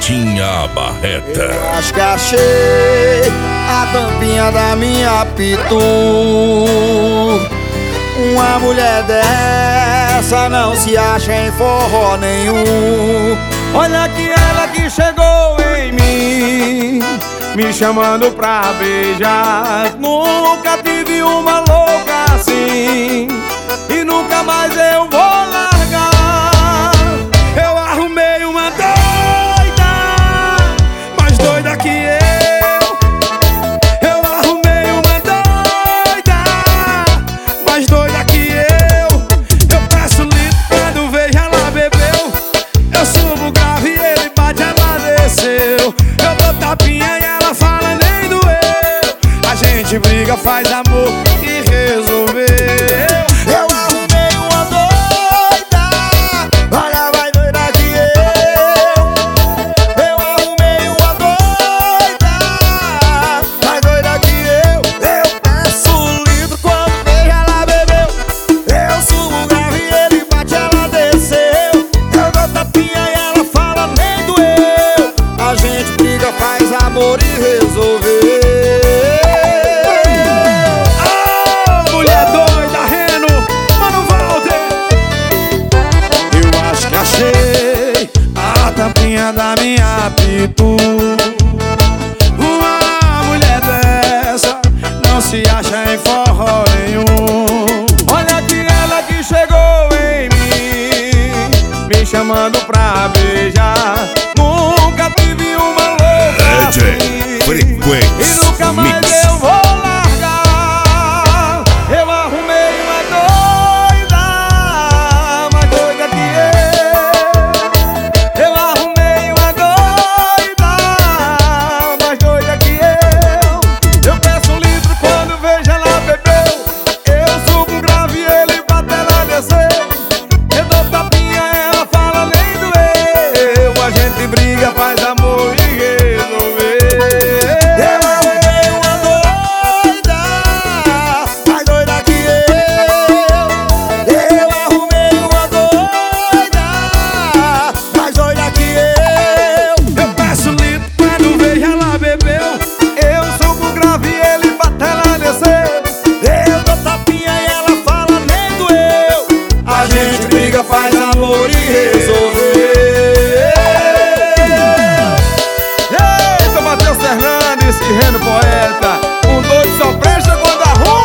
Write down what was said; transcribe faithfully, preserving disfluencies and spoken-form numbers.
Betinha Barreta. Eu acho que achei a tampinha da minha pitu. Uma mulher dessa não se acha em forró nenhum. Olha que ela que chegou em mim, me chamando pra beijar. Nunca tive uma louca assim, e nunca mais eu vou largar. Eu arrumei uma doida, mais doida que eu. Eu arrumei uma doida, mais doida que eu. Eu peço litro quando vejo ela bebeu. Eu subo grave e ele bate, ela desceu. Eu dou tapinha e ela fala nem doeu. A gente briga, faz amor e resolveu. Eu arrumei uma doida, olha mais doida que eu. Eu arrumei uma doida, mais doida que eu. Eu peço litro quando vejo ela bebeu. Eu subo grave e ele bate, ela desceu. Eu dou tapinha e ela fala nem doeu. A gente briga, faz amor e resolveu. A tampinha da minha pitu. Uma mulher dessa não se acha em forró nenhum. Olha que ela que chegou em mim, me chamando pra beijar.